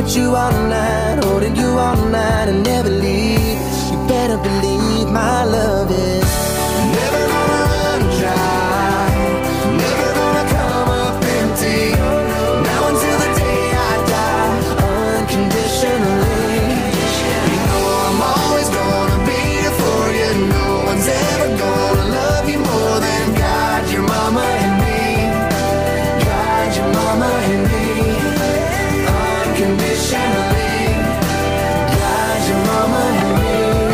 with you all night, holding you all night and never leave. You better believe my love is never gonna run dry, never gonna come up empty. Now until the day I die, unconditionally. You know I'm always gonna be here for you. No one's ever gonna love you more than God, your mama and me. God, your mama and me. Unconditionally. God, your mama and me.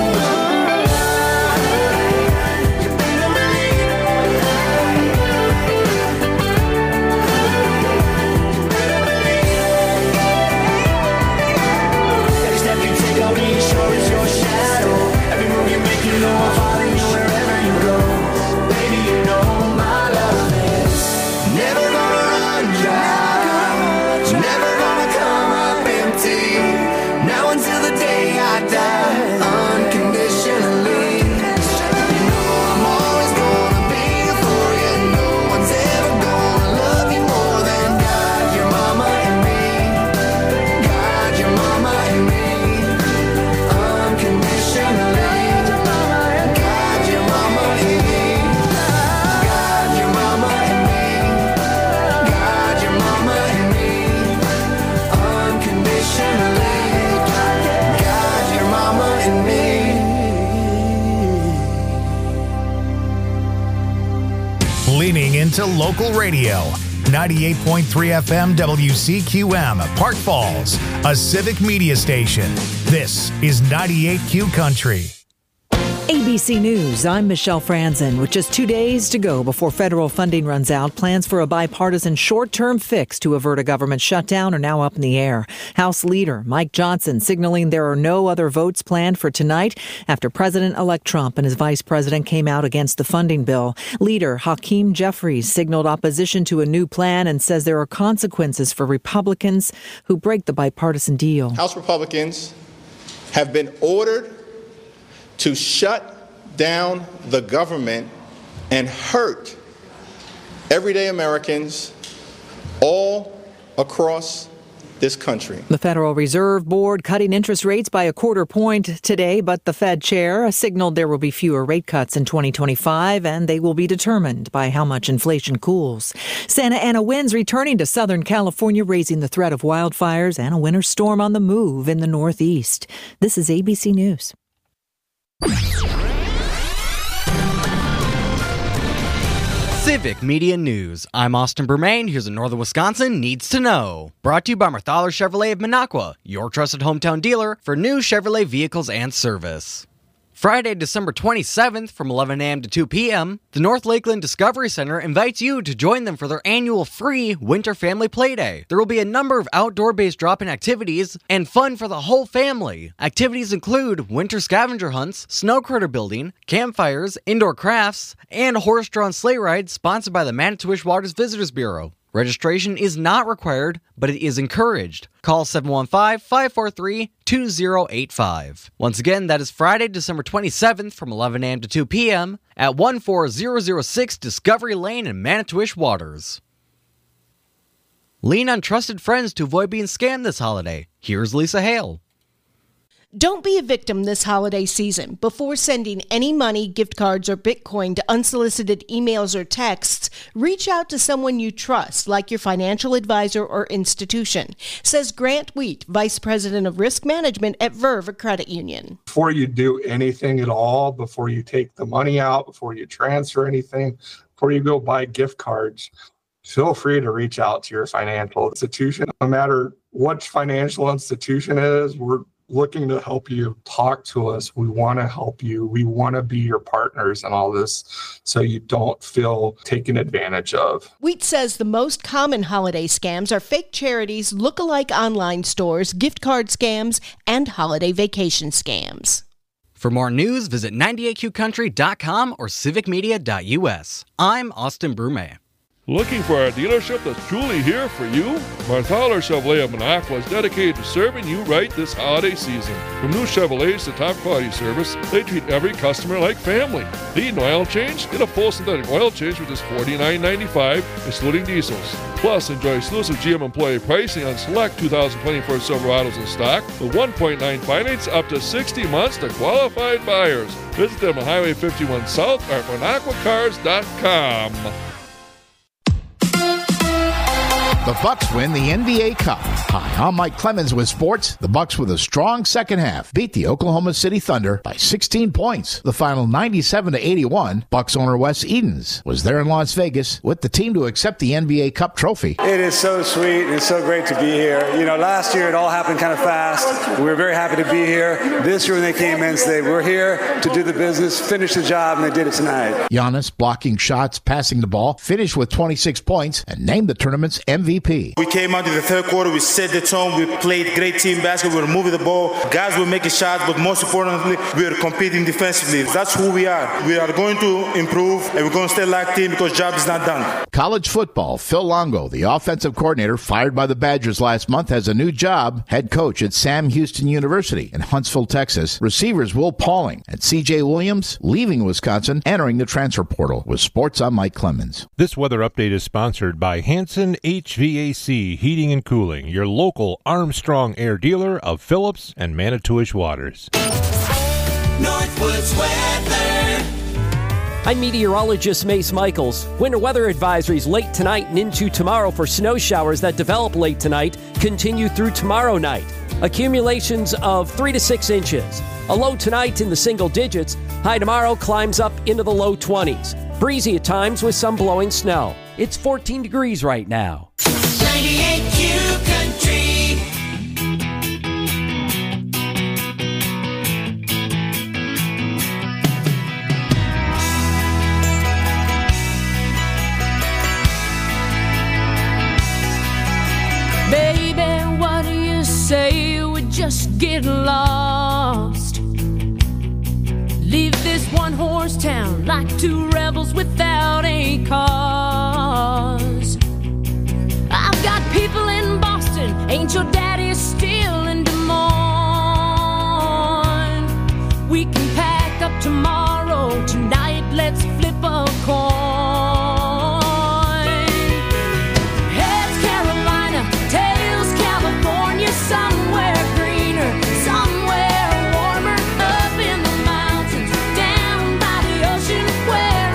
Every step you take, I'll be sure is your shadow. Every move you make, you know I'll follow you wherever you go. Baby, you know my love is never gonna run dry, never gonna come up empty. Now until the day I die, unconditionally. You know I'm always gonna be here for you. No one's ever gonna love you more than God, your mama and me. God, your mama and me. Unconditionally. God, your mama and me. God, your mama and me. God, your mama and me. Unconditionally. God, your mama and me. Leaning into local radio. 98.3 FM WCQM, Park Falls, a civic media station. This is 98Q Country. ABC News, I'm Michelle Franzen. With just 2 days to go before federal funding runs out, plans for a bipartisan short-term fix to avert a government shutdown are now up in the air. House Leader Mike Johnson signaling there are no other votes planned for tonight after President-elect Trump and his vice president came out against the funding bill. Leader Hakeem Jeffries signaled opposition to a new plan and says there are consequences for Republicans who break the bipartisan deal. House Republicans have been ordered to shut down the government and hurt everyday Americans all across this country. The Federal Reserve Board cutting interest rates by a quarter point today, but the Fed chair signaled there will be fewer rate cuts in 2025, and they will be determined by how much inflation cools. Santa Ana winds returning to Southern California, raising the threat of wildfires and a winter storm on the move in the Northeast. This is ABC News. Civic Media News. I'm Austin Bermain. Here's what Northern Wisconsin needs to know. Brought to you by Marthaler Chevrolet of Minocqua, your trusted hometown dealer for new Chevrolet vehicles and service. Friday, December 27th from 11 a.m. to 2 p.m., the North Lakeland Discovery Center invites you to join them for their annual free Winter Family Playday. There will be a number of outdoor-based drop-in activities and fun for the whole family. Activities include winter scavenger hunts, snow critter building, campfires, indoor crafts, and horse-drawn sleigh rides sponsored by the Manitowish Waters Visitors Bureau. Registration is not required, but it is encouraged. Call 715-543-2085. Once again, that is Friday, December 27th from 11 a.m. to 2 p.m. at 14006 Discovery Lane in Manitowish Waters. Lean on trusted friends to avoid being scammed this holiday. Here's Lisa Hale. Don't be a victim this holiday season. Before sending any money, gift cards, or Bitcoin to unsolicited emails or texts, reach out to someone you trust, like your financial advisor or institution, says Grant Wheat, Vice President of Risk Management at Verve Credit Union. Before you do anything at all, before you take the money out, before you transfer anything, before you go buy gift cards, feel free to reach out to your financial institution. No matter what financial institution it is, we're looking to help you. Talk to us. We want to help you. We want to be your partners in all this so you don't feel taken advantage of. Wheat says the most common holiday scams are fake charities, look-alike online stores, gift card scams, and holiday vacation scams. For more news, visit 98qcountry.com or civicmedia.us. I'm Austin Brume. Looking for a dealership that's truly here for you? Marthaler Chevrolet of Minocqua is dedicated to serving you right this holiday season. From new Chevrolets to top quality service, they treat every customer like family. Need an oil change? Get a full synthetic oil change for just $49.95, excluding diesels. Plus, enjoy exclusive GM employee pricing on select 2024 Silverados in stock with 1.9 finance up to 60 months to qualified buyers. Visit them on Highway 51 South or at MinocquaCars.com. The Bucks win the NBA Cup. Hi, I'm Mike Clemens with sports. The Bucks, with a strong second half, beat the Oklahoma City Thunder by 16 points. The final 97-81. Bucks owner Wes Edens was there in Las Vegas with the team to accept the NBA Cup trophy. It is so sweet and it's so great to be here. You know, last year it all happened kind of fast. We were very happy to be here. This year when they came in, they were here to do the business, finish the job, and they did it tonight. Giannis blocking shots, passing the ball, finished with 26 points, and named the tournament's MVP. We came out in the third quarter, we set the tone, we played great team basketball, we were moving the ball, guys were making shots, but most importantly, we were competing defensively. That's who we are. We are going to improve, and we're going to stay like team because job is not done. College football, Phil Longo, the offensive coordinator fired by the Badgers last month, has a new job, head coach at Sam Houston University in Huntsville, Texas. Receivers Will Pauling and C.J. Williams leaving Wisconsin, entering the transfer portal. With sports, I'm Mike Clemens. This weather update is sponsored by Hanson HVAC Heating and Cooling, your local Armstrong Air dealer of Phillips and Manitowish Waters. Northwoods weather. I'm meteorologist Mace Michaels. Winter weather advisories late tonight and into tomorrow for snow showers that develop late tonight continue through tomorrow night. Accumulations of 3 to 6 inches. A low tonight in the single digits. High tomorrow climbs up into the low 20s. Breezy at times with some blowing snow. It's 14 degrees right now. 98Q Country. Baby, what do you say we just get lost? Leave this one-horse town like two rebels without a cause. I've got people in Boston, ain't your daddy still in Des Moines? We can pack up tomorrow, tonight let's flip a coin. Heads Carolina, tails California, somewhere greener, somewhere warmer, up in the mountains, down by the ocean where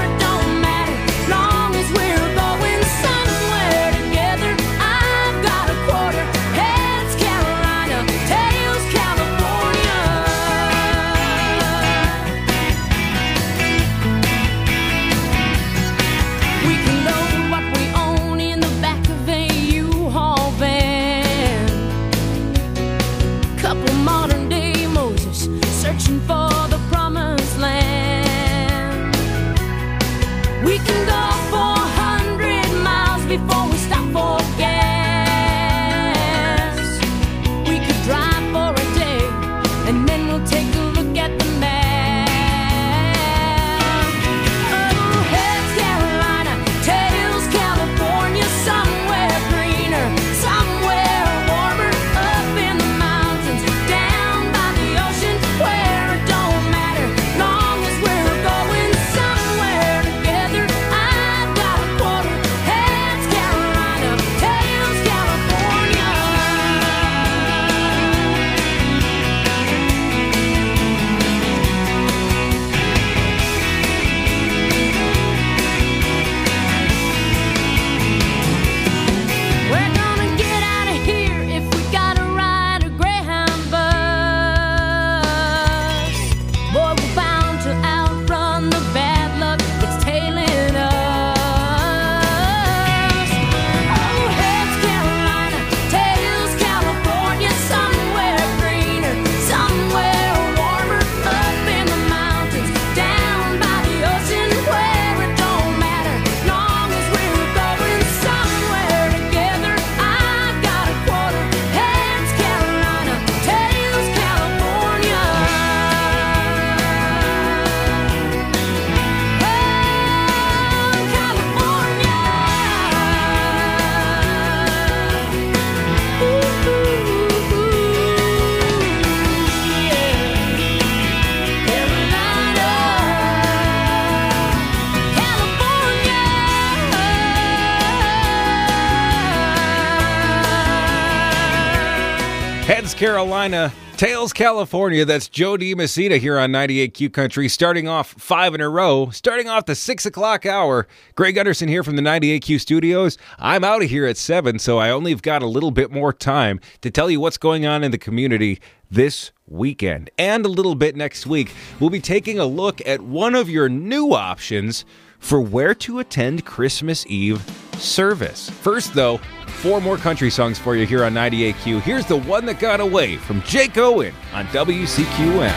Heads, Carolina. Tails, California. That's Joe DiMessina here on 98Q Country, starting off 5 in a row, starting off the 6 o'clock hour. Greg Gunderson here from the 98Q studios. I'm out of here at 7, so I only have got a little bit more time to tell you what's going on in the community this weekend. And a little bit next week, we'll be taking a look at one of your new options for where to attend Christmas Eve service. First, though, 4 more country songs for you here on 98Q. Here's the one that got away from Jake Owen on WCQM.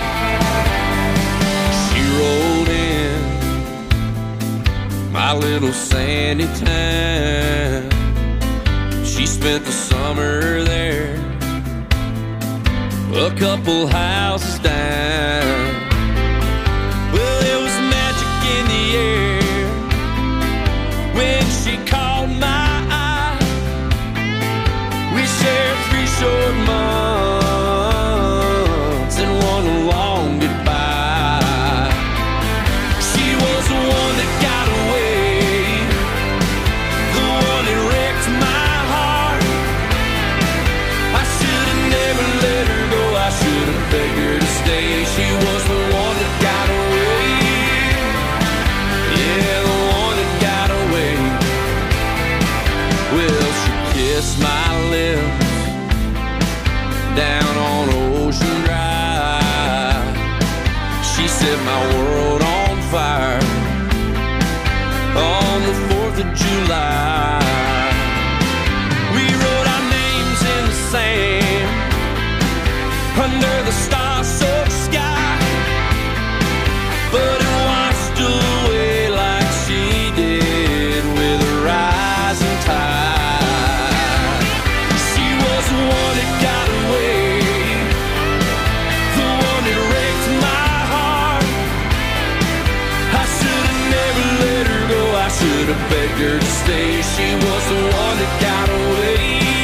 She rolled in my little sandy town. She spent the summer there, a couple houses down. Well, there was magic in the air when she called my eye. We shared 3 short months and one long goodbye. She was the one that got away, the one that wrecked my heart. I should have never let her go, I should have begged her to stay. She was the one that got away, yeah, the one that got away. Well, she kissed my lips down on Ocean Drive. She set my world on fire on the 4th of July. We wrote our names in the sand under the star-soaked sky, but it washed away like she did with a rising tide. She was the one that got away, the one that wrecked my heart. I should have never let her go, I should have begged her to stay. She was the one that got away,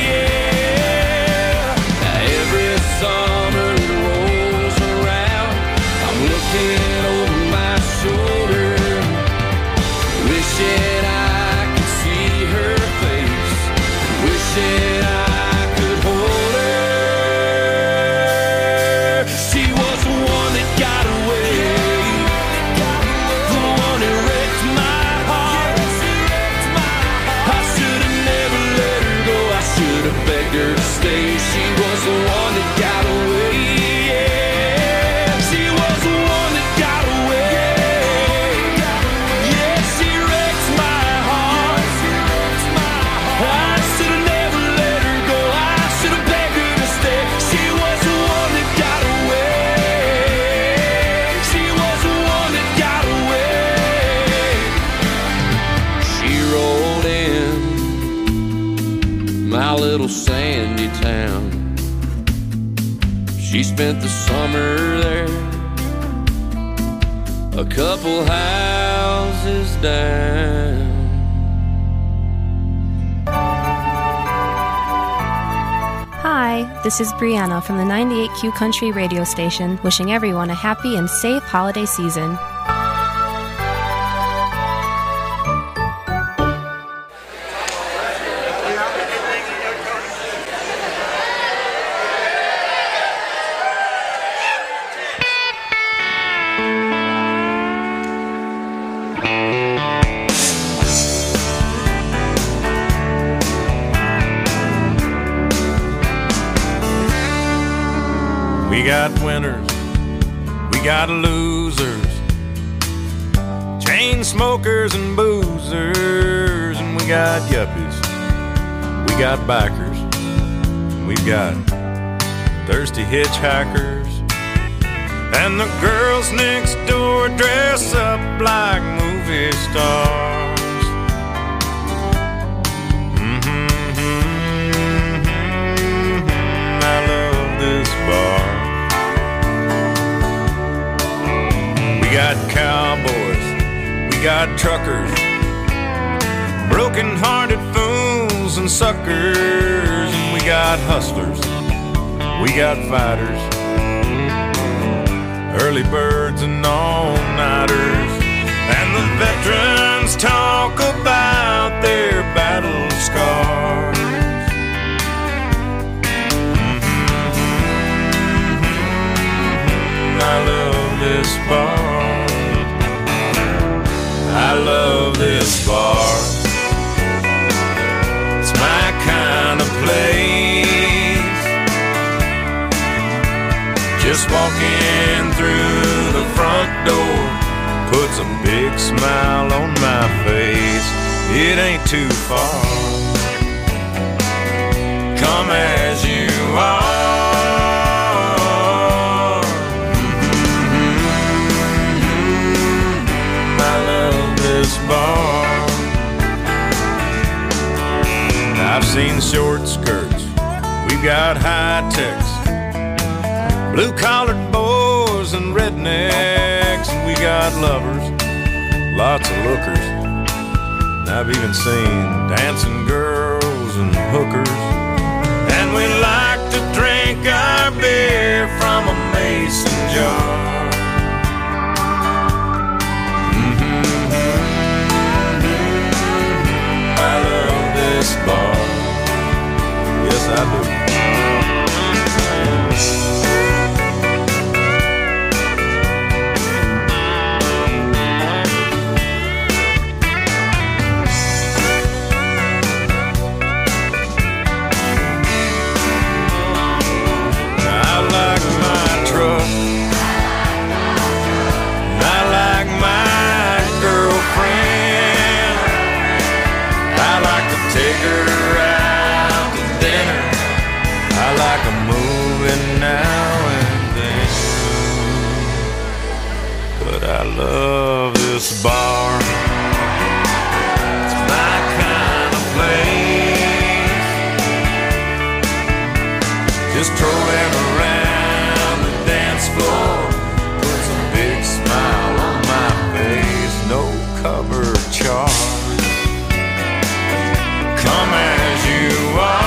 yeah. Every summer that rolls around, I'm looking over my shoulder, wishing I could see her face, wishing I could hold her. She was the one that got away, the one that wrecked my heart. I should have never let her go, I should have begged her to stay. She was the one that got away, yeah. She was the one that got away, yeah. She wrecked my heart. I should have never let her go, I should have begged her to stay. She was the one that got away, she was the one that got away. She rolled in my little sandy town. She spent the summer there, a couple houses down. Hi, this is Brianna from the 98Q Country radio station, wishing everyone a happy and safe holiday season. We got winners, we got losers, chain smokers and boozers, and we got yuppies, we got bikers, and we've got thirsty hitchhikers, and the girls next door dress up like movie stars. I love this bar. We got cowboys, we got truckers, broken-hearted fools and suckers, and we got hustlers, we got fighters, early birds and all-nighters, and the veterans talk about their battle scars. this bar. It's my kind of place. Just walking through the front door puts a big smile on my face. It ain't too far. Come as you are. I love this bar. I've seen short skirts, we've got high techs, blue-collared boys and rednecks, and we got lovers, lots of lookers. And I've even seen dancing girls and hookers. And we like to drink our beer from a mason jar. I love this bar. Yes, I do. I love this bar. It's my kind of place. Just strolling around the dance floor puts a big smile on my face. No cover charge. Come as you are.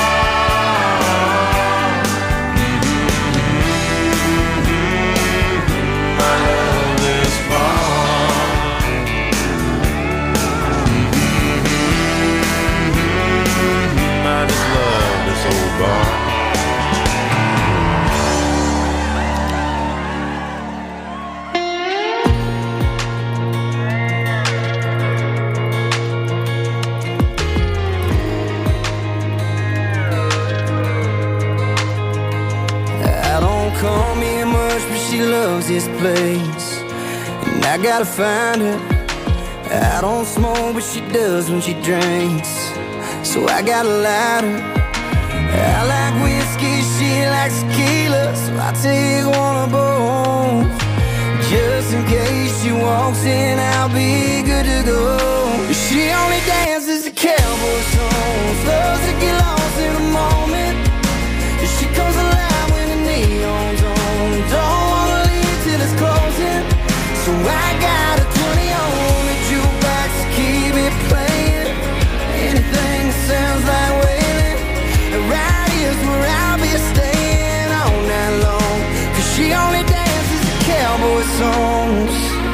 This place, and I gotta find her. I don't smoke, but she does when she drinks, so I gotta light her. I like whiskey, she likes tequila, so I take one of both. Just in case she walks in, I'll be good to go. She only dances to cowboy songs, loves to get lost in the moment. She comes alive when the neon's on. Don't it's closing, so I got a 20 on the jukebox to keep it playing. Anything that sounds like wailing, right here's where I'll be staying all night long. Cause she only dances to cowboy songs.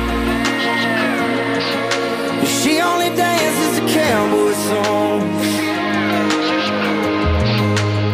She only dances to cowboy songs.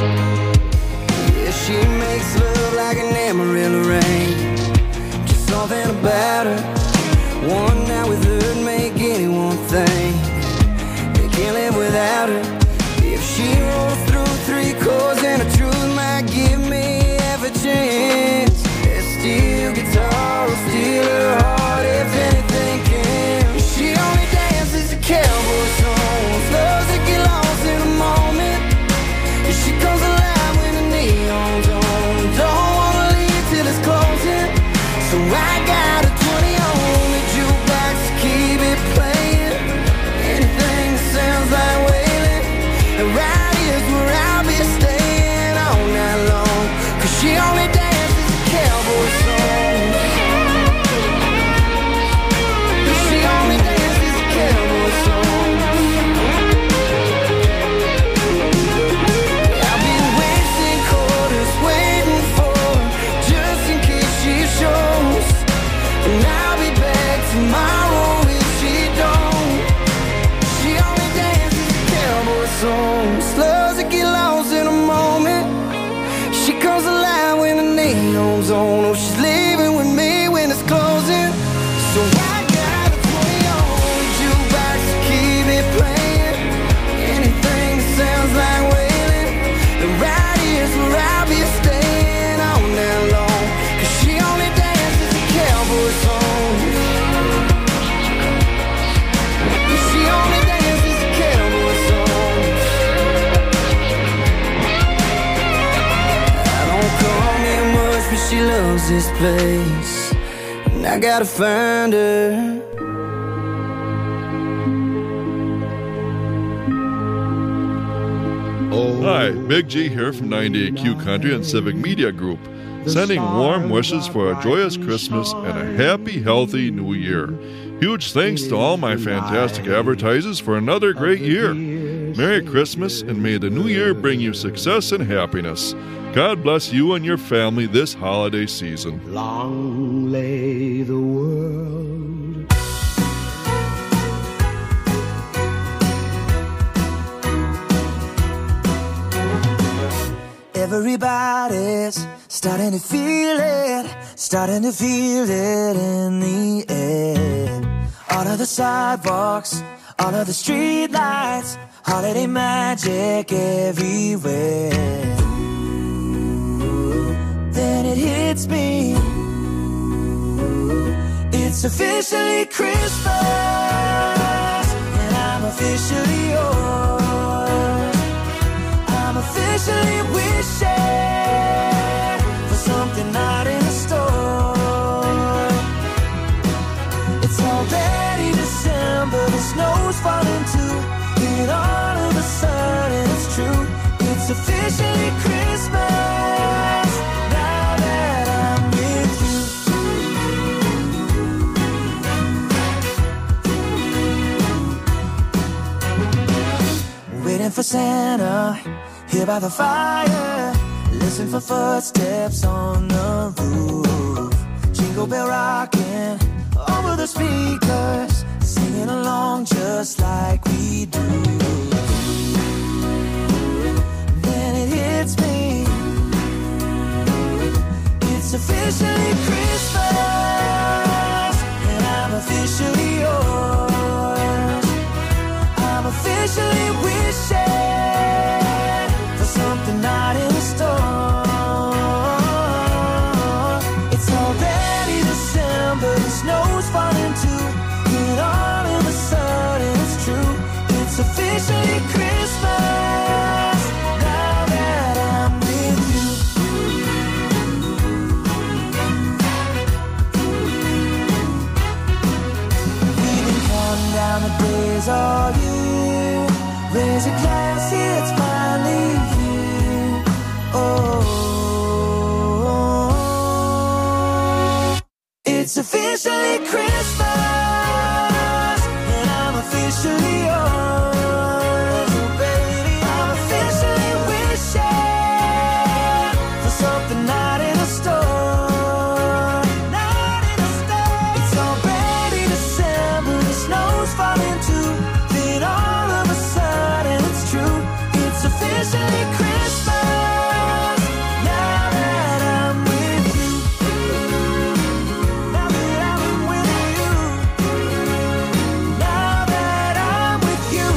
knows this place, and I gotta find her. Hi, Big G here from 98Q Country and Civic Media Group, sending warm wishes for a joyous Christmas and a happy, healthy New Year. Huge thanks to all my fantastic advertisers for another great year. Merry Christmas, and may the New Year bring you success and happiness. God bless you and your family this holiday season. Long lay the world. Everybody's starting to feel it in the air. All of the sidewalks, all of the street lights, holiday magic everywhere. Then it hits me, it's officially Christmas, and I'm officially yours. I'm officially wishing for something not in the store. It's already December, the snow's falling too, and all of a sudden it's true. It's officially Christmas now that I'm with you. Waiting for Santa here by the fire, listen for footsteps on the roof. Jingle bell rocking over the speakers, singing along just like we do. Then it hits me, it's officially Christmas, and I'm officially yours. I'm officially wishing something not in the store. It's already December, the snow's falling too, and all of a sudden it's true. It's officially Christmas now that I'm with you. We've been counting down the days all year. Raise a glass, it's finally here. Oh, it's officially Christmas, and I'm officially yours. Oh, baby, I'm officially wishing for something not in the store. Not in the store. It's already December, the snow's falling too. Then all of a sudden it's true. It's officially Christmas now that I'm with you. Now that I'm with you. Now that I'm with you.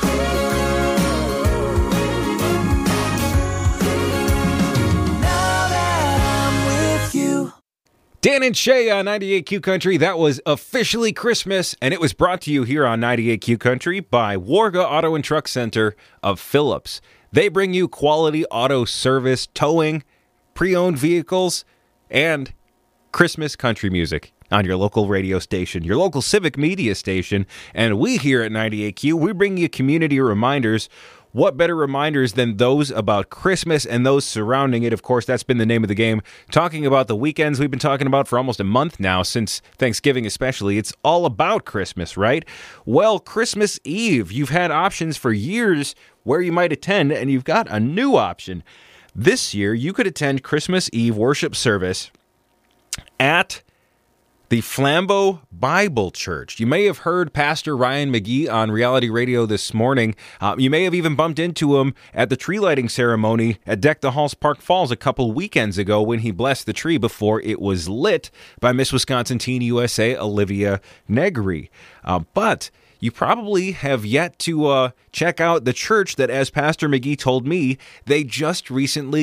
Now that I'm with you. Dan and Shay on 98Q Country. That was officially Christmas, and it was brought to you here on 98Q Country by Warga Auto and Truck Center of Phillips. They bring you quality auto service, towing, pre-owned vehicles, and Christmas country music on your local radio station, your local civic media station. And we here at 98Q, we bring you community reminders. What better reminders than those about Christmas and those surrounding it? Of course, that's been the name of the game. Talking about the weekends we've been talking about for almost a month now, since Thanksgiving especially. It's all about Christmas, right? Well, Christmas Eve, you've had options for years where you might attend, and you've got a new option. This year, you could attend Christmas Eve worship service at the Flambeau Bible Church. You may have heard Pastor Ryan McGee on reality radio this morning. You may have even bumped into him at the tree lighting ceremony at Deck the Halls Park Falls a couple weekends ago when he blessed the tree before it was lit by Miss Wisconsin Teen USA Olivia Negri. But you probably have yet to check out the church that, as Pastor McGee told me, they just recently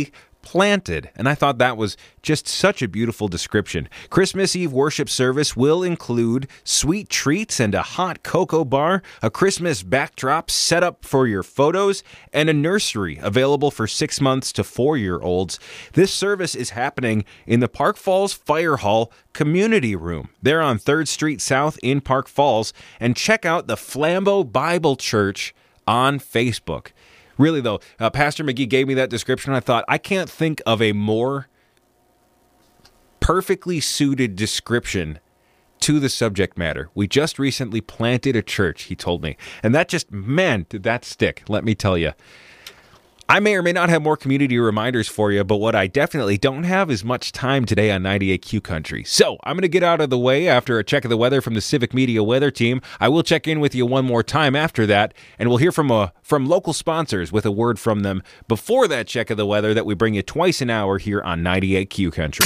planted. And I thought that was just such a beautiful description. Christmas Eve worship service will include sweet treats and a hot cocoa bar, a Christmas backdrop set up for your photos, and a nursery available for 6 months to 4-year-olds. This service is happening in the Park Falls Fire Hall Community Room. They're on 3rd Street South in Park Falls. And check out the Flambeau Bible Church on Facebook. Really, though, Pastor McGee gave me that description. I thought, I can't think of a more perfectly suited description to the subject matter. We just recently planted a church, he told me. And that just, man, did that stick, let me tell you. I may or may not have more community reminders for you, but what I definitely don't have is much time today on 98Q Country. So I'm going to get out of the way after a check of the weather from the Civic Media weather team. I will check in with you one more time after that, and we'll hear from local sponsors with a word from them before that check of the weather that we bring you twice an hour here on 98Q Country.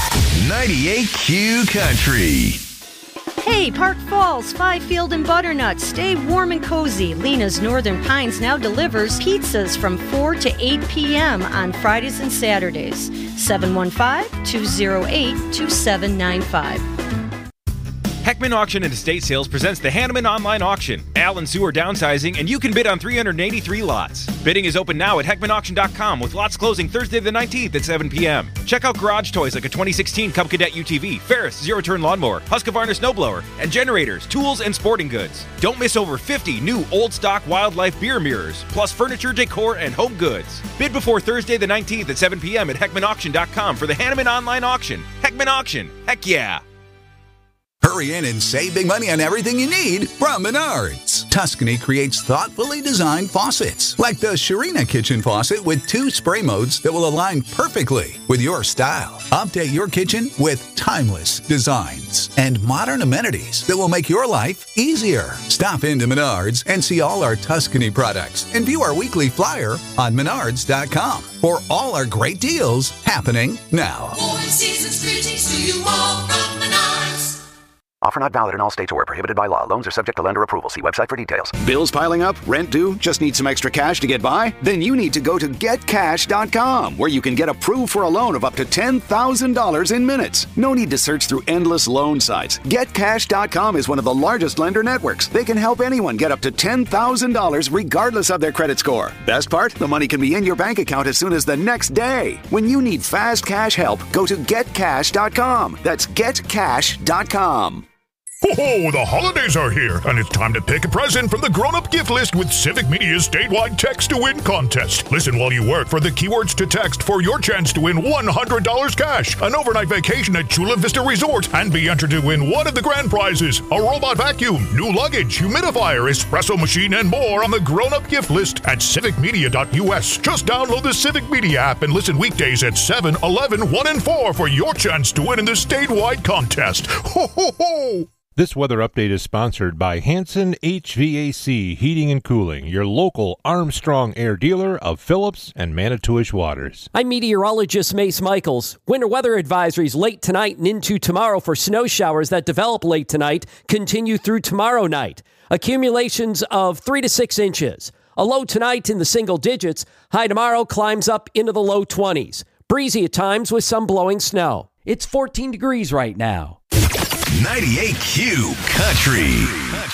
98Q Country. Hey, Park Falls, Fifield and Butternut. Stay warm and cozy. Lena's Northern Pines now delivers pizzas from 4 to 8 p.m. on Fridays and Saturdays. 715-208-2795. Heckman Auction and Estate Sales presents the Hanneman Online Auction. Al and Sue are downsizing, and you can bid on 383 lots. Bidding is open now at HeckmanAuction.com, with lots closing Thursday the 19th at 7 p.m. Check out garage toys like a 2016 Cub Cadet UTV, Ferris zero-turn lawnmower, Husqvarna snowblower, and generators, tools, and sporting goods. Don't miss over 50 new old stock wildlife beer mirrors, plus furniture, decor, and home goods. Bid before Thursday the 19th at 7 p.m. at HeckmanAuction.com for the Hanneman Online Auction. Heckman Auction. Heck yeah. Hurry in and save big money on everything you need from Menards. Tuscany creates thoughtfully designed faucets, like the Shirina kitchen faucet with 2 spray modes that will align perfectly with your style. Update your kitchen with timeless designs and modern amenities that will make your life easier. Stop into Menards and see all our Tuscany products and view our weekly flyer on Menards.com for all our great deals happening now. Season's greetings to you all from Menards. Offer not valid in all states or prohibited by law. Loans are subject to lender approval. See website for details. Bills piling up? Rent due? Just need some extra cash to get by? Then you need to go to GetCash.com, where you can get approved for a loan of up to $10,000 in minutes. No need to search through endless loan sites. GetCash.com is one of the largest lender networks. They can help anyone get up to $10,000 regardless of their credit score. Best part? The money can be in your bank account as soon as the next day. When you need fast cash help, go to GetCash.com. That's GetCash.com. Ho-ho, the holidays are here, and it's time to pick a present from the grown-up gift list with Civic Media's statewide text-to-win contest. Listen while you work for the keywords to text for your chance to win $100 cash, an overnight vacation at Chula Vista Resort, and be entered to win one of the grand prizes, a robot vacuum, new luggage, humidifier, espresso machine, and more on the grown-up gift list at civicmedia.us. Just download the Civic Media app and listen weekdays at 7, 11, 1, and 4 for your chance to win in the statewide contest. Ho-ho-ho! This weather update is sponsored by Hanson HVAC Heating and Cooling, your local Armstrong Air dealer of Phillips and Manitowish Waters. I'm meteorologist Mace Michaels. Winter weather advisories late tonight and into tomorrow for snow showers that develop late tonight continue through tomorrow night. Accumulations of 3 to 6 inches. A low tonight in the single digits. High tomorrow climbs up into the low 20s. Breezy at times with some blowing snow. It's 14 degrees right now. 98Q Country.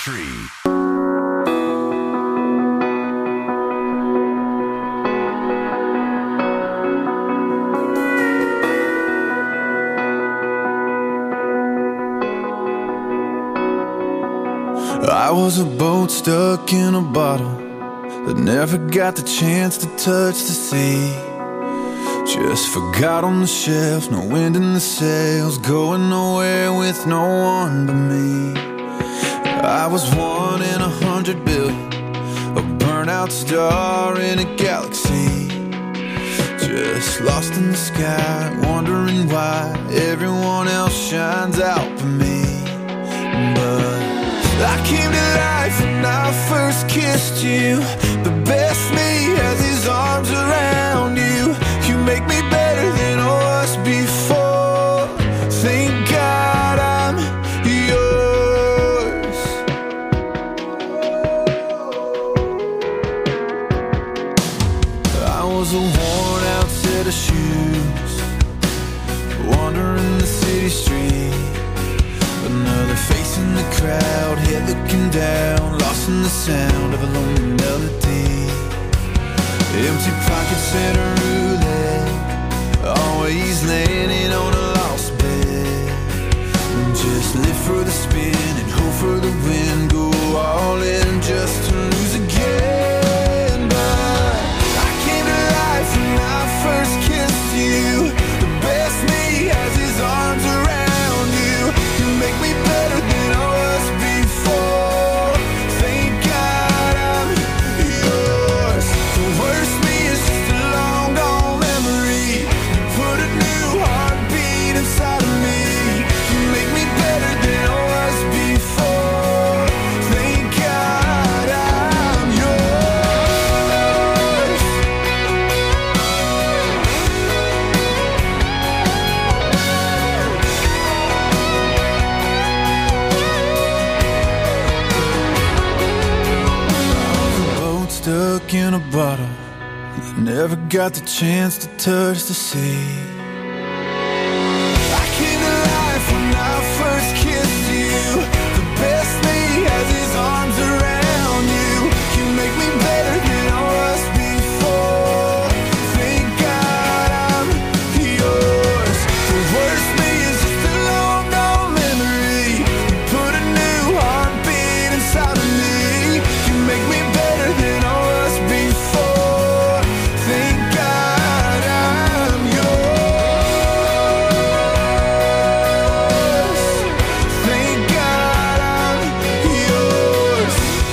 I was a boat stuck in a bottle that never got the chance to touch the sea. Just forgot on the shelf, no wind in the sails, going nowhere with no one but me. I was 1 in 100 billion, a burnout star in a galaxy. Just lost in the sky, wondering why everyone else shines out for me. But I came to life when I first kissed you. The best me has his arms around you. You make me better than I was before. Thank God I'm yours. I was a worn out set of shoes the sound of a lonely melody. Empty pockets and a roulette, always landing on a lost bet. Just live for the spin and hope for the win. Go all in just to lose again. But I came to life when I first kissed you. The best me has his arms around you. You make me better than I was before. Thank God I'm yours. The worst me is just a long gone memory. You put a new heartbeat inside of me. You make me better than I was before. Thank God I'm yours. A boat stuck in a bottle that never got the chance to touch the sea. I came to life when I first kissed you. The best me has his arms around you. You make me better than I was before. Thank God I'm yours. The worst me is just a long gone memory. You put a new heartbeat inside of me. You make me better than I was before. Thank God I'm yours. Thank God I'm yours.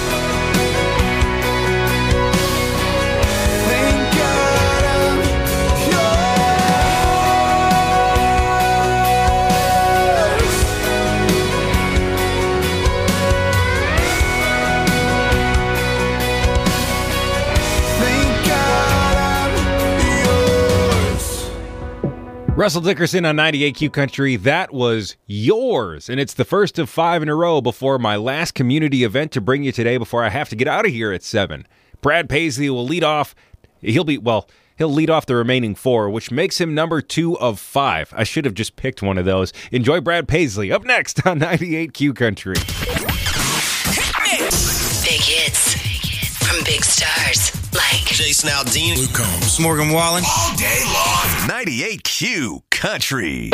Thank God I'm Thank God I'm yours. Russell Dickerson on 98Q Country. That was yours. And it's the first of 5 in a row before my last community event to bring you today before I have to get out of here at 7. Brad Paisley will lead off. He'll lead off the remaining 4, which makes him number 2 of 5. I should have just picked one of those. Enjoy Brad Paisley up next on 98Q Country. Big hits from big stars like Jason Aldean, Luke Combs, Morgan Wallen. all day long. 98Q Country.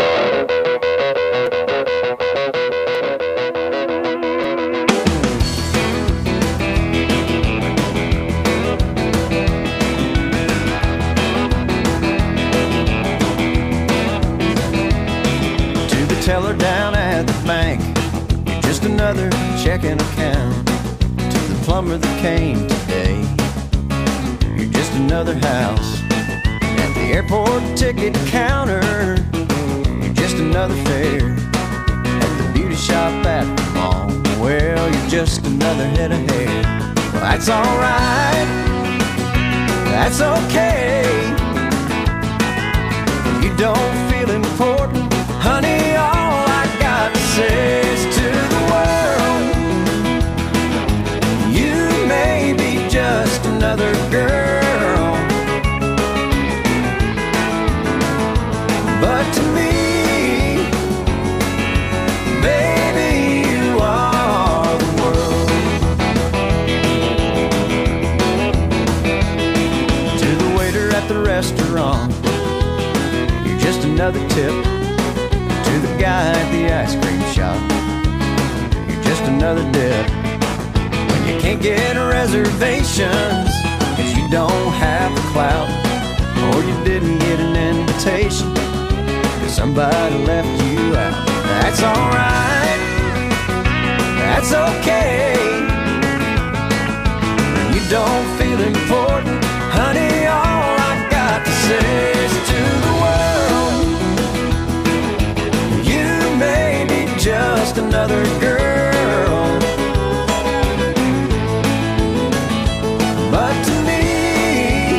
To the teller down at the bank, you're just another checking account. To the plumber that came today, you're just another house. At the airport ticket counter, you're just another fare. At the beauty shop at the mall, well, you're just another head of hair. Well, that's alright, that's okay. You don't feel important, honey, all I got to say is to the world, you may be just another girl, but to me, baby, you are the world. To the waiter at the restaurant, you're just another tip. To the guy at the ice cream shop, you're just another dip. When you can't get reservations, cause you don't have the clout, or you didn't get an invitation, cause somebody left you out. That's alright, that's okay. When you don't feel important, honey, all I got to say is to the world, you may be just another girl, but to me,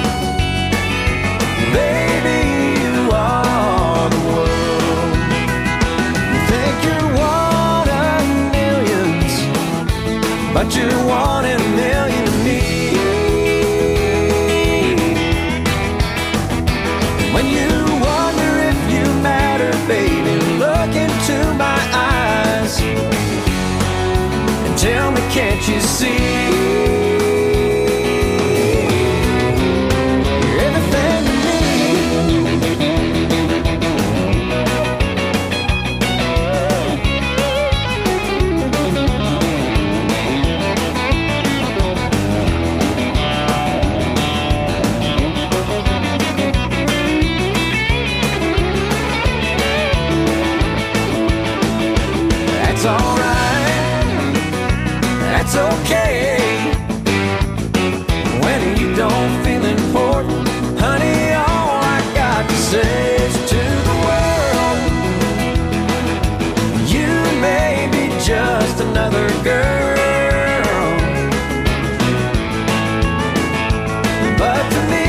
baby, you are the world. You think you're one of millions, but you're one in a million to me. When you wonder if you matter, baby, look into my eyes and tell me, can't you see? don't feel important. Honey, all I got to say is to the world, you may be just another girl, but to me,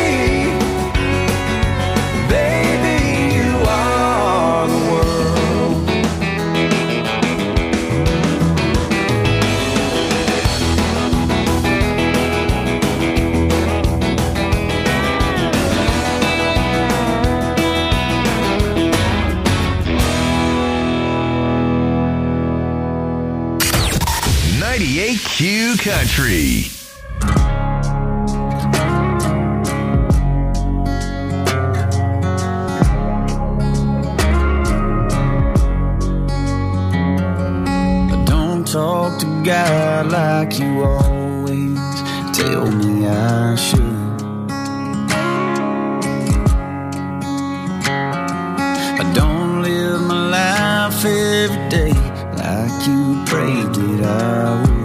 baby, you are the world. Q Country. Don't talk to God like you always tell me I should. I don't live my life every day like you prayed that I would.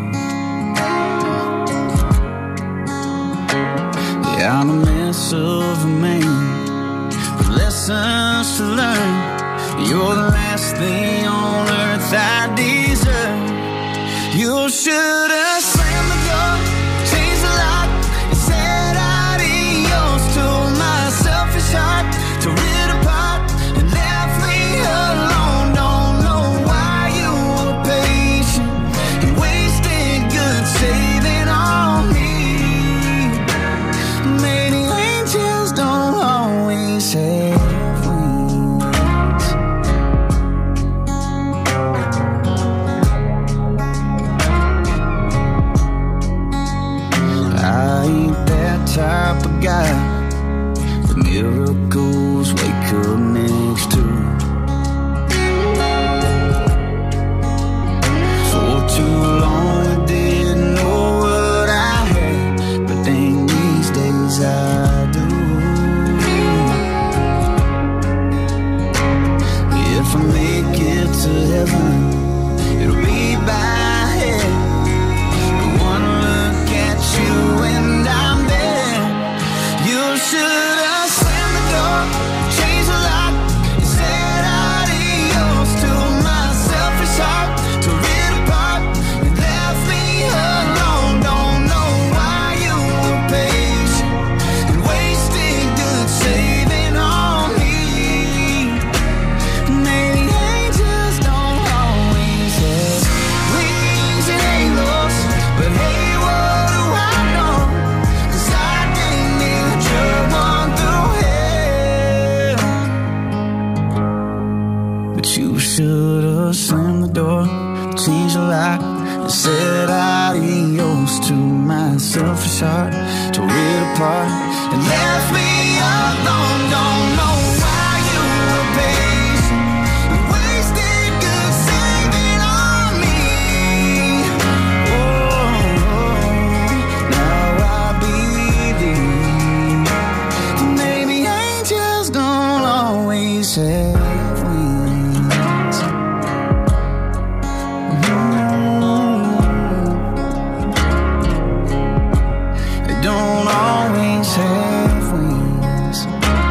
Yeah, I'm a mess of a man with lessons to learn. You're the last thing on earth I deserve. You should have slammed the door, changed the lock, and said adios to my selfish heart. Tore it apart and left me alone. Don't know why you were patient and wasted good saving on me. Maybe angels don't always have wings. I ain't that type of guy that miracles wake up next to. For too long I didn't know what I had, but dang, these days I do. If I make it to heaven, it'll be by head. One look at you and I'm there. You should have slammed the door, changed the lock, and said adios to my selfish heart. Tore it apart and left me alone. Don't know why you were patient and wasted good saving on me. Maybe angels don't always have wings and halos, but hey, what do I know? 'Cause I didn't need your one through hell. But you should have slammed the door, changed the lock, and said adios to my selfish heart. Tore it apart and left me alone. Don't know why you were patient and wasted good saving on me. Oh, now I believe maybe angels don't always have wings. They don't always have wings.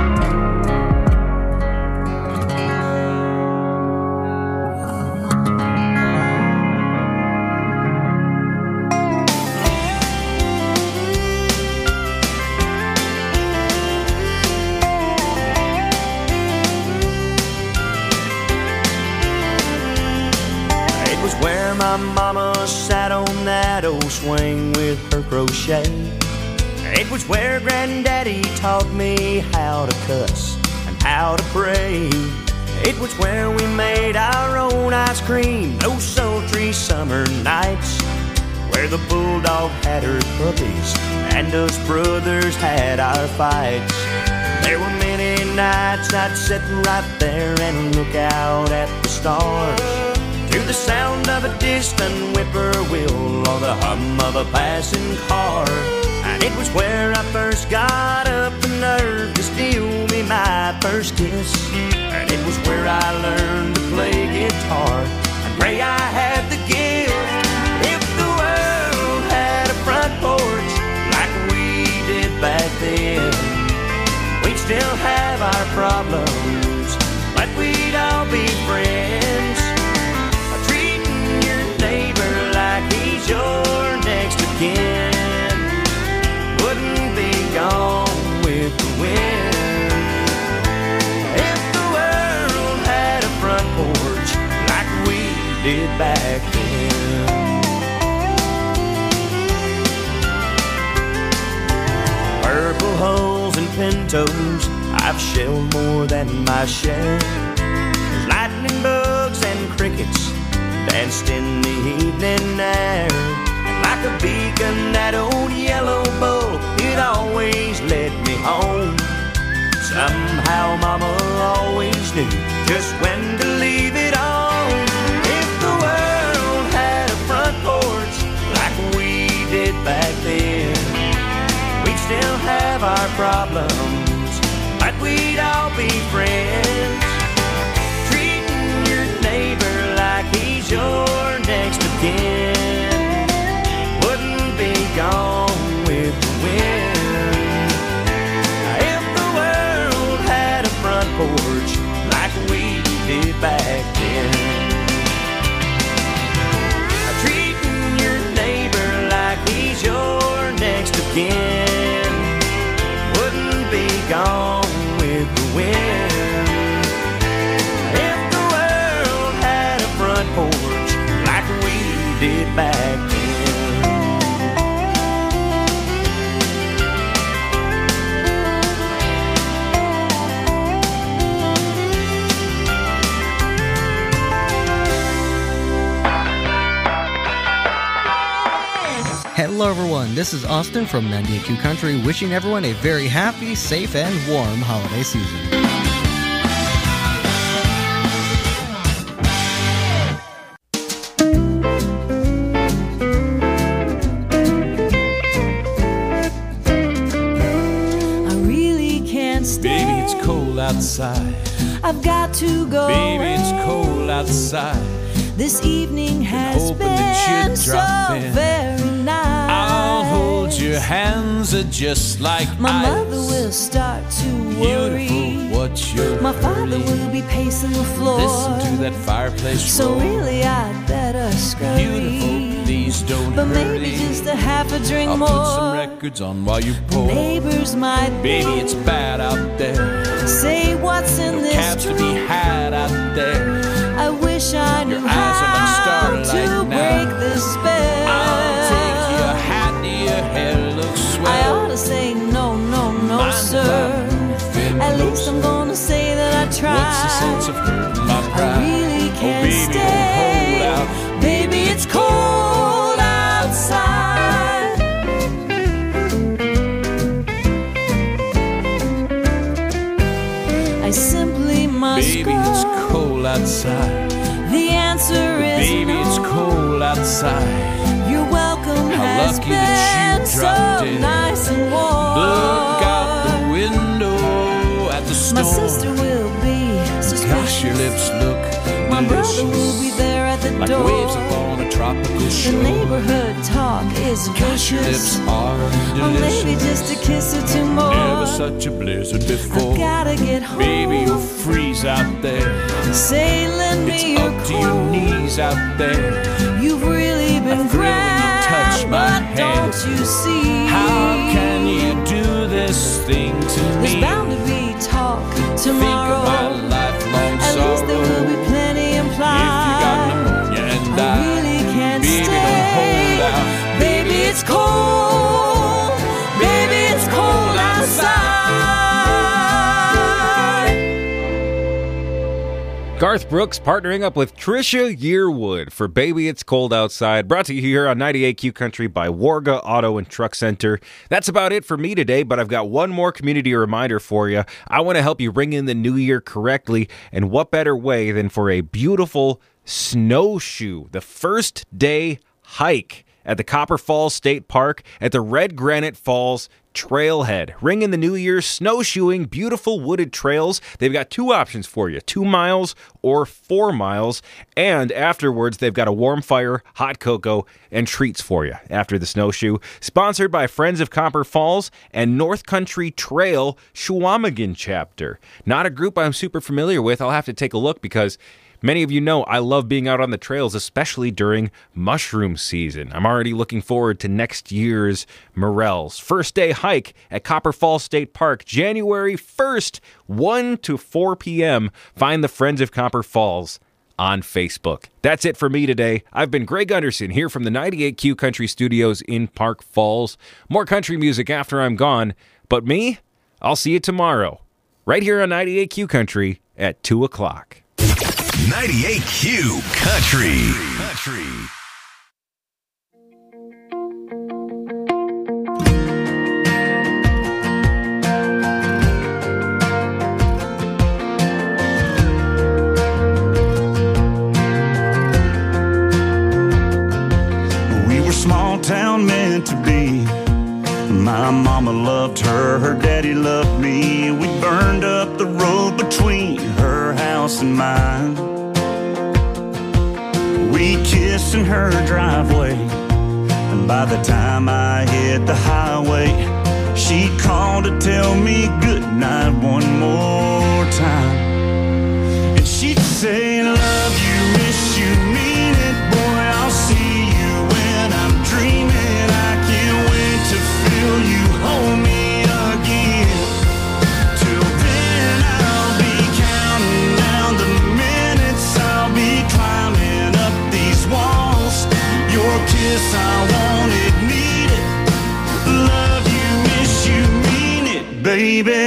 It was where my mama sat on that old swing with her crochet. It was where granddaddy taught me how to cuss and how to pray. It was where we made our own ice cream those sultry summer nights, where the bulldog had her puppies and us brothers had our fights. There were many nights I'd sit right there and look out at the stars, to the sound of a distant whippoorwill or the hum of a passing car. And it was where I first got up the nerve to steal me my first kiss. And it was where I learned to play guitar and pray I had the gift. If the world had a front porch like we mementos. I've shelled more than my share. There's lightning bugs and crickets danced in the evening air. And like a beacon, that old yellow bull, it always led me home. Somehow mama always knew just when to leave it on. If the world had a front porch like we did back then, we'd still have our problems, but we'd all be friends. Treating your neighbor like he's your next of kin wouldn't be gone with the wind. Porch like we did back then. Treating your neighbor like he's your next of kin wouldn't be gone with the wind. If the world had a front porch like we did back then. Hello everyone, this is Austin from 98Q Country, wishing everyone a very happy, safe, and warm holiday season. I really can't stay. Baby, it's cold outside. I've got to go. Baby, it's cold outside. This evening has hoping been that you'd drop so in. very nice. I'll hold your hands just like My ice. mother will start to worry. Beautiful, what's your My father hurry? will be pacing the floor. Listen to that fireplace So roar. really I'd better scurry. Beautiful, please don't But hurry. maybe just a half a drink I'll more. put some records on while you pour. Neighbors might Baby, it's bad out there. say what's in this Cabs to be had out there. I wish I knew Your eyes are like how starlight to now. break this spell. I'll take your hat to your hair looks swell. I ought to say no, no, no, Mind sir. if At least I'm gonna say that I tried. What's the sense of hurting my pride? I really can't oh, baby, stay. don't hold out. Baby, it's cold outside. I simply must Baby, go. it's cold outside. The answer is Baby, no. it's cold outside. Your welcome How has lucky that been you dropped so in. nice and warm. Look out the window at the storm. My sister will be suspicious. Gosh, your lips look My delicious. brother will be there at the like door. waves upon a tropical The shore. neighborhood talk is Gosh, your vicious. lips are Or delicious. maybe just a kiss or two more. Never such a blizzard before. I gotta get home. Baby, you'll freeze out there. Say, lend It's me your up to your coat. knees out there. You've really been thrill when you touch grand, my but hand. don't you see? How can you do this thing to There's me? bound to be talk tomorrow. Think of my lifelong At sorrow. least there will be plenty implied. If you got pneumonia and I really can't baby, stay. don't hold out. Baby, it's cold. Baby, it's cold outside. Garth Brooks partnering up with Trisha Yearwood for Baby It's Cold Outside, brought to you here on 98Q Country by Warga Auto and Truck Center. That's about it for me today, but I've got one more community reminder for you. I want to help you ring in the new year correctly, and what better way than for a beautiful snowshoe, the first day hike at the Copper Falls State Park at the Red Granite Falls Trailhead. Ring in the new year snowshoeing beautiful wooded trails. They've got two options for you, 2 miles or 4 miles. And afterwards, they've got a warm fire, hot cocoa, and treats for you after the snowshoe. Sponsored by Friends of Copper Falls and North Country Trail Chequamegon chapter. Not a group I'm super familiar with. I'll have to take a look because many of you know I love being out on the trails, especially during mushroom season. I'm already looking forward to next year's morels. First day hike at Copper Falls State Park, January 1st, 1 to 4 p.m. Find the Friends of Copper Falls on Facebook. That's it for me today. I've been Greg Gunderson here from the 98Q Country Studios in Park Falls. More country music after I'm gone, but me, I'll see you tomorrow, right here on 98Q Country at 2 o'clock. 98Q Country. We were small town meant to be. My mama loved her, her daddy loved me. We burned up the road between her house and mine. We kissed in her driveway, and by the time I hit the highway, she called to tell me goodnight one more time. And she'd say, love you, miss you, mean it, boy, I'll see you when I'm dreaming. I can't wait to feel you hold me again. Till then I'll be counting down the minutes, I'll be climbing up these walls. Your kiss, I want it, need it. Love you, miss you, mean it, baby.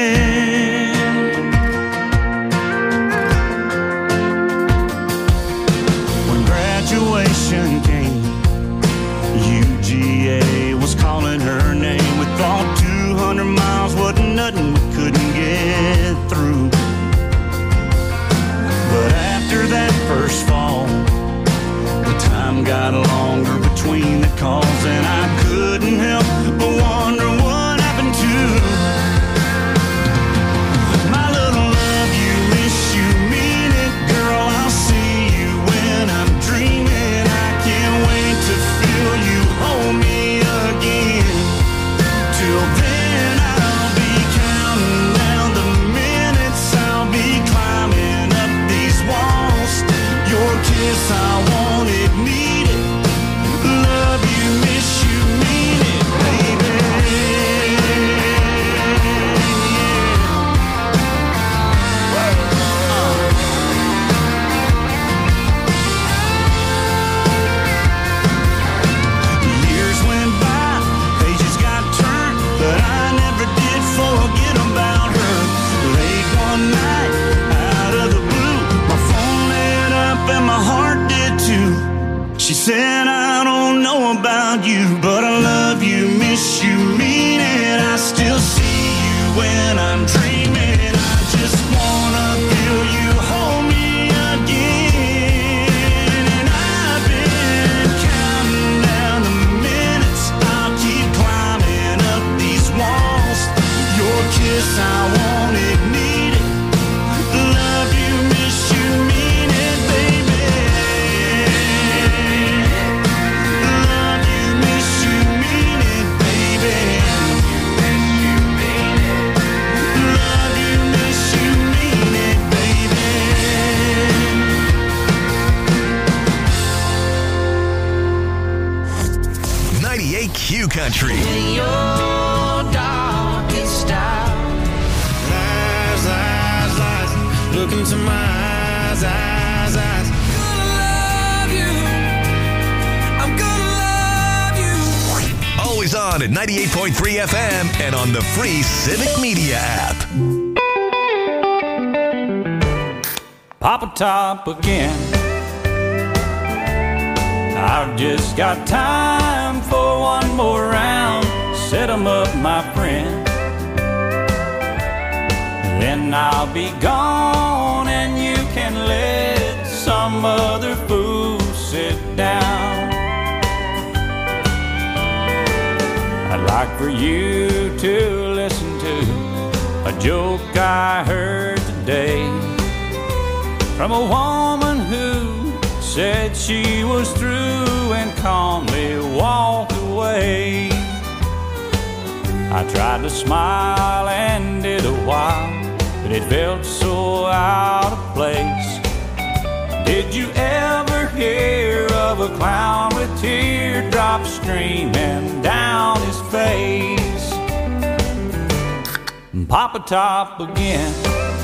Graduation came, UGA was calling her name. We thought 200 miles wasn't nothing, we couldn't get through. But after that first fall, the time got longer between the calls, and I couldn't help but wonder what happened to my little love you, miss you, mean it, girl, I'll see you when I'm dreaming. I can't wait to feel you hold me again. Till then I'll be counting down the minutes, I'll be climbing up these walls. Your kiss, I want it, need it. Love you, miss you, mean it, baby. Years went by, pages got turned, but I never did forget about her. Late one night, out of the blue, my phone lit up and my heart did too. She said, I don't know about you, but I love you, miss you, mean it. I still see you when I'm dreaming. I just wanna feel you hold me again. And I've been counting down the minutes, I'll keep climbing up these walls. Your kiss, I want it, need it. Love you, miss you, mean it, baby. Love you, miss you, mean it, baby. Love you, miss you, mean it, baby. 98Q Country. Your darkest hour. Eyes, eyes, eyes, look into my eyes, eyes, eyes. Gonna love you. I'm gonna love you. Always on at 98.3 FM and on the free Civic Media app. Papa Top again. I've just got time for one more round. Set 'em up, my friend. Then I'll be gone and you can let some other fool sit down. I'd like for you to listen to a joke I heard today from a woman who said she was through and calmly walked away. I tried to smile and did a while, but it felt so out of place. Did you ever hear of a clown with teardrops streaming down his face? Papa Top again.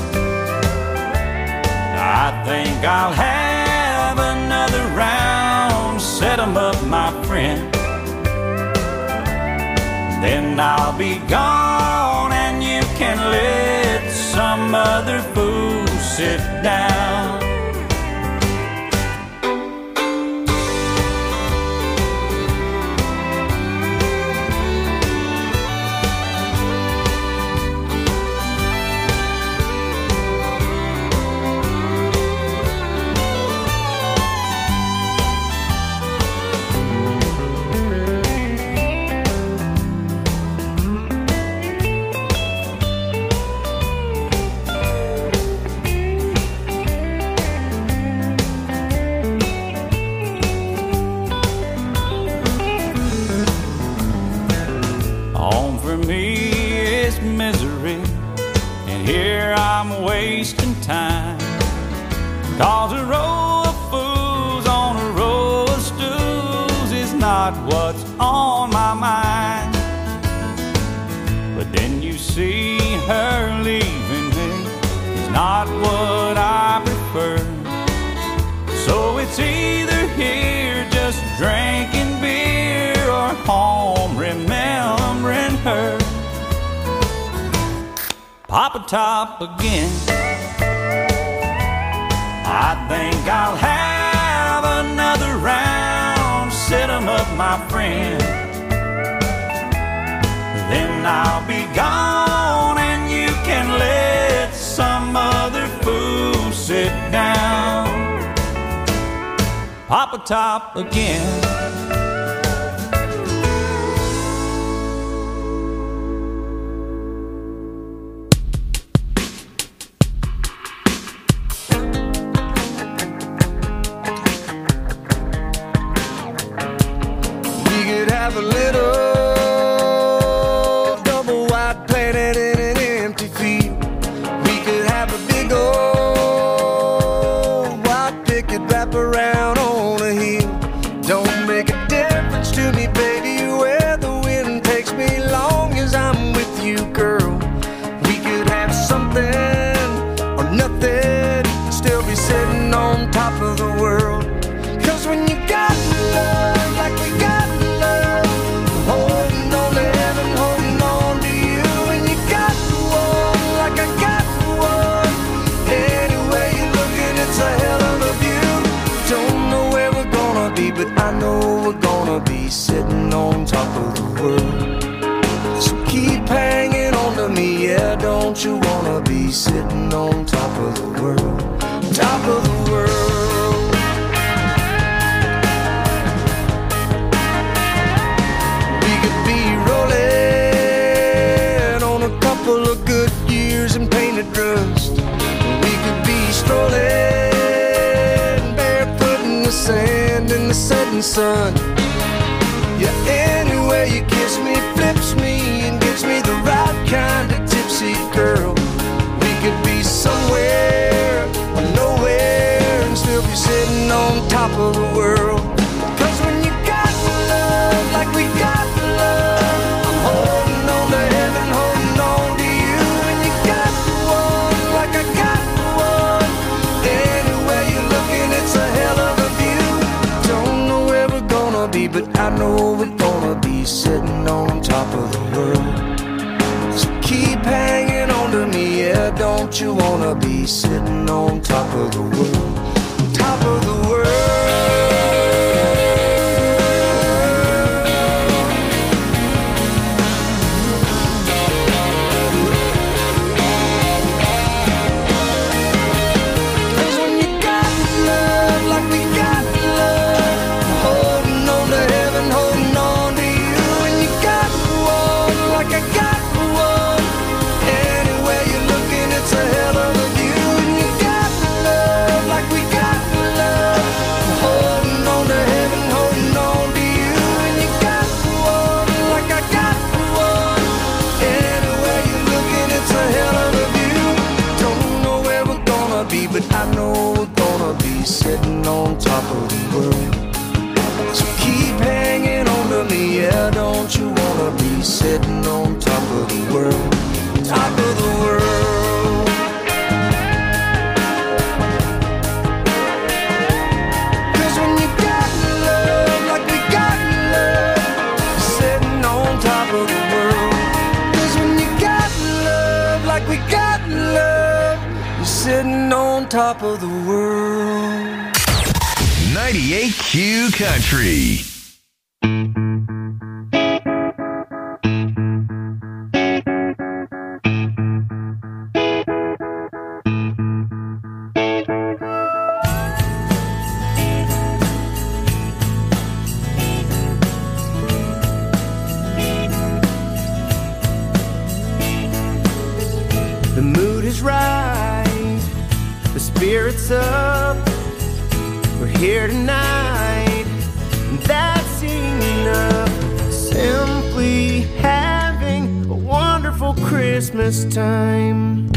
I think I'll have another round. Set 'em up, my friend. Then I'll be gone and you can let some other fool sit down. Home for me is misery, and here I'm wasting time. 'Cause a row of fools on a row of stools is not what's on my mind. But then you see her leaving me is not what I prefer. So it's either here just drinking beer or home remembering her. Papa Top again. I think I'll have another round. Sit 'em up, my friend. Then I'll be gone and you can let some other fool sit down. Papa Top again. We could have a little double wide planet in an empty field. We could have a big old white picket wrap around on a hill. Don't make a difference to me, baby, where the wind takes me, long as I'm with you, girl. We could have something or nothing, still be sitting on top of the world. 'Cause when you got love like we got love, holding on to heaven, holding on to you. And you got one like I got one, anyway you're looking, it's a hell of a view. Don't know where we're gonna be, but I know we're gonna be sitting on top of the world. So keep hanging on to me, yeah, don't you wanna be sitting on top of the world, top of the world. We could be rolling on a couple of good years and painted rust. We could be strolling barefoot in the sand in the setting sun. Yeah, anyway you kiss me, flips me, and gives me the right kind of tipsy, girl. We could be somewhere or nowhere and still be sitting on top of the world. 'Cause when you got love like we got love, I'm holding on to heaven, holding on to you. And you got one like I got one, anywhere you're looking, it's a hell of a view. Don't know where we're gonna be, but I know we're gonna be sitting on top of the world. So keep hanging on to me, yeah, don't you wanna be sitting on top of the world, top of the world. But I know we're gonna be sitting on top of the world. So keep hanging on to me, yeah, don't you wanna be sitting on top of the world, top of the world. 'Cause when you got love like we got love, sitting on top of the world. 'Cause when you got love sitting on top of the world. 98Q Country. The mood is right, the spirit's up. We're here tonight, and that's enough. Simply having a wonderful Christmas time.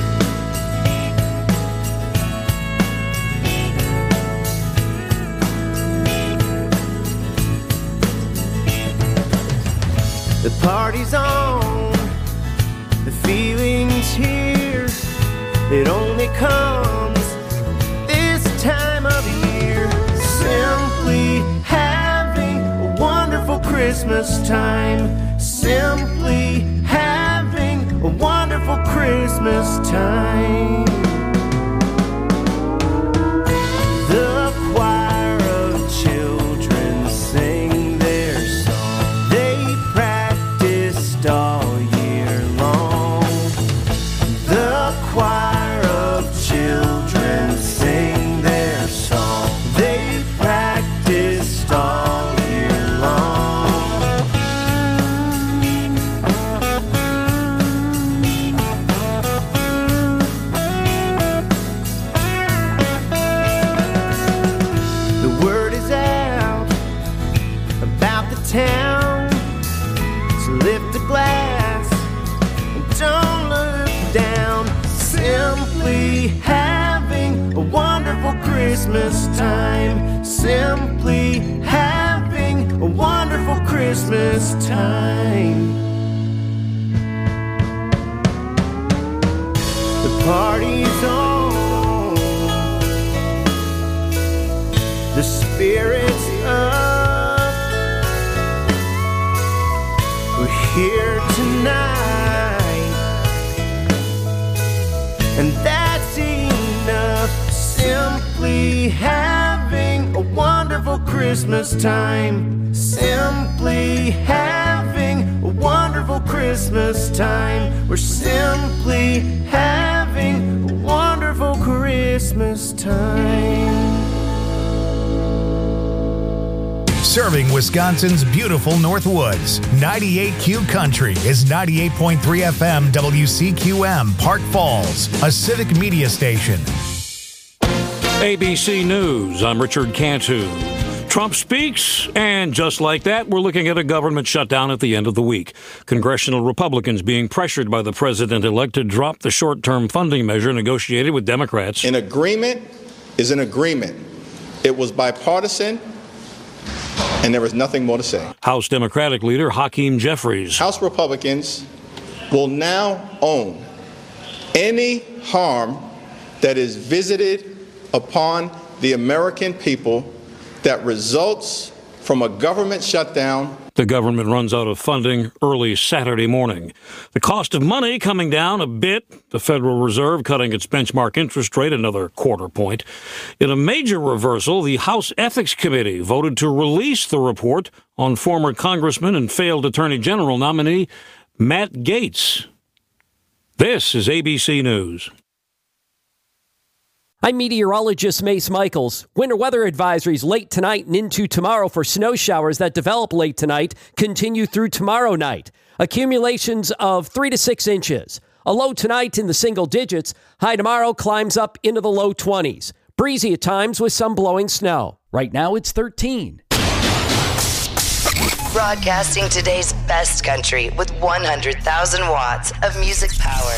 The party's on, the feeling's here. It only comes this time of year. Simply having a wonderful Christmas time. Simply having a wonderful Christmas time. The choir of children sing their song. They practiced all year long. The choir of children sing their song. They practiced all year long. The word is out about the town, so lift a glass and don't look down. Simply having a wonderful Christmas time. Simply having a wonderful Christmas time. The party's on, the spirit's up. We're here tonight, and that's enough. Simply having a wonderful Christmas time. Simply having a wonderful Christmas time. We're simply having a wonderful Christmas time. Serving Wisconsin's beautiful Northwoods, 98Q Country is 98.3 FM WCQM Park Falls, a civic media station. ABC News, I'm Richard Cantu. Trump speaks, and just like that, we're looking at a government shutdown at the end of the week. Congressional Republicans being pressured by the president-elect to drop the short-term funding measure negotiated with Democrats. An agreement is an agreement. It was bipartisan, and there is nothing more to say. House Democratic leader Hakeem Jeffries. House Republicans will now own any harm that is visited upon the American people that results from a government shutdown. The government runs out of funding early Saturday morning. The cost of money coming down a bit. The Federal Reserve cutting its benchmark interest rate another quarter point. In a major reversal, the House Ethics Committee voted to release the report on former Congressman and failed Attorney General nominee Matt Gaetz. This is ABC News. I'm meteorologist Mace Michaels. Winter weather advisories late tonight and into tomorrow for snow showers that develop late tonight continue through tomorrow night. Accumulations of 3 to 6 inches. A low tonight in the single digits. High tomorrow climbs up into the low 20s. Breezy at times with some blowing snow. Right now it's 13. Broadcasting today's best country with 100,000 watts of music power.